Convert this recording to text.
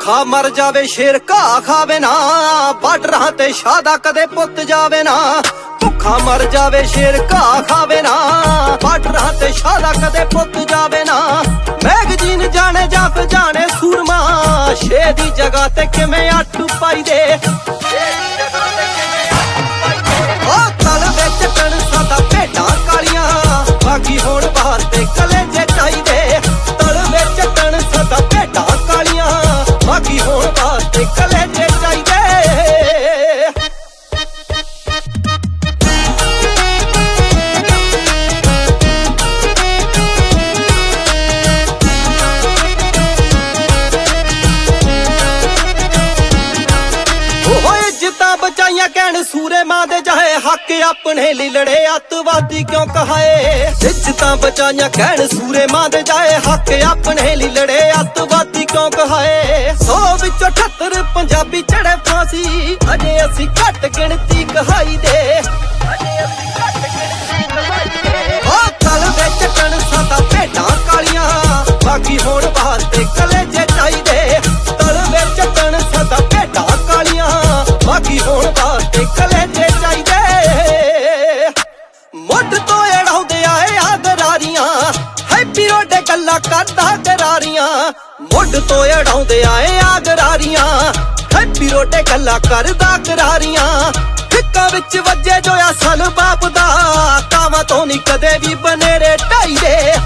ਭੁੱਖਾ ਮਰ ਜਾਵੇ ਸ਼ੇਰ ਘਾਹ ਖਾਵੇ ਨਾ, ਬਾਰਡਰਾਂ ਤੇ ਸ਼ਾਦਾ ਕਦੇ ਪੁੱਤ ਜਾਵੇ ਨਾ। ਭੁੱਖਾ ਮਰ ਜਾਵੇ ਸ਼ੇਰ ਘਾਹ ਖਾਵੇ ਨਾ, ਬਾਰਡਰਾਂ ਤੇ ਸ਼ਾਦਾ ਕਦੇ ਪੁੱਤ ਜਾਵੇ ਨਾ। ਮੈਗਜ਼ੀਨ ਜਾਣੇ ਜੱਫ ਜਾਣੇ ਸੂਰਮਾ, ਸ਼ੇਰ ਦੀ ਜਗ੍ਹਾ ਤੇ ਕਿਵੇਂ ਅੱਟ ਪਾਈ ਦੇ। ਉਹ ਤਲ ਵਿੱਚ ਕਣ ਸਾਡਾ ਭੇਡਾਂ ਕਾਲੀਆਂ, ਬਾਗੀ ਹੋਣ ਬਾਹਰ ਤੇ ਕਲੇਜੇ ਚਾਹੀਦੇ। ਤਲ ਵਿੱਚ ਕਣ ਸਾਡਾ ਭੇਡਾਂ ਕਾਲੀਆਂ, ਬਾਗੀ ਹੋਣ ਬਾਹਰ ਤੇ ਕਲੇਜੇ ਚਾਹੀਦੇ। ਬਚਾਈਆਂ ਕਹਿਣ ਸੂਰੇ ਮਾਂ ਦੇ ਜਾਏ, ਹੱਕ ਆਪਣੇ ਲਈ ਲੜੇ ਅੱਤਵਾਦੀ ਕਿਉਂ ਕਹਾਏ। ਇੱਜ਼ਤਾਂ ਬਚਾਈਆਂ ਕਹਿਣ ਸੂਰੇ ਮਾਂ ਦੇ ਜਾਏ, ਹੱਕ ਆਪਣੇ ਲਈ ਲੜੇ ਅੱਤਵਾਦੀ ਕਿਉਂ ਕਹਾਏ। 100 ਵਿੱਚੋਂ 78 ਪੰਜਾਬੀ ਚੜੇ ਫਾਂਸੀ, ਅਜੇ ਅਸੀਂ ਘੱਟ ਗਿਣਤੀ ਕਹਾਈ ਦੇ। ਉਹ ਤਲ ਵਿੱਚ ਕਣ ਸਾਡਾ ਭੇਡਾਂ ਕਾਲੀਆਂ, ਬਾਗੀ ਹੋਣ ਬਾਹਰ ਤੇ ਕਲੇਜੇ ਚਾਹੀਦੇ। ਤਲ ਵਿੱਚ ਕਣ ਸਾਡਾ ਭੇਡਾਂ ਕਾਲੀਆਂ, ਬਾਗੀ ਹੋਣ ਬਾਹਰ ਤੇ ਕਲੇਜੇ ਚਾਹੀਦੇ। ਮੁੱਢ ਤੋਂ ਏੜਾਉਂਦੇ ਆਏ ਆਗਰਾਰੀਆਂ, ਹੈਪੀ ਰੋਡੇ ਗੱਲਾਂ ਕਰਦਾ ਕਰਾਰੀਆਂ। ਮੁੱਢ ਤੋਂ ਏੜਾਉਂਦੇ ਆਏ ਆਗਰਾਰੀਆਂ, ਹੈਪੀ ਰੋਡੇ ਗੱਲਾਂ ਕਰਦਾ ਕਰਾਰੀਆਂ। ਫਿੱਕਾਂ ਵਿੱਚ ਵੱਜੇ ਜੋ ਅਸਲ ਬਾਪ ਦਾ, ਕਾਵਾਂ ਤੋਂ ਨਹੀਂ ਕਦੇ ਵੀ ਬਨੇਰੇ ਢਾਈਦੇ।